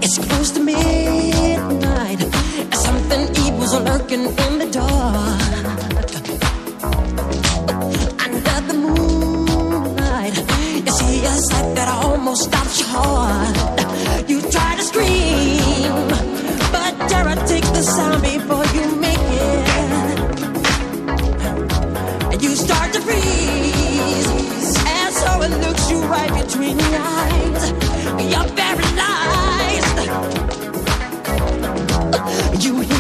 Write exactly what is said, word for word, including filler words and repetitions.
It's close to midnight. Something evil's lurking in the dark. Under the moonlight, you see a sight that almost stops your heart. You try to scream, but terror takes the sound before you make it. You start to freeze, and so it looks you right between the eyes. You're paralyzed. You hear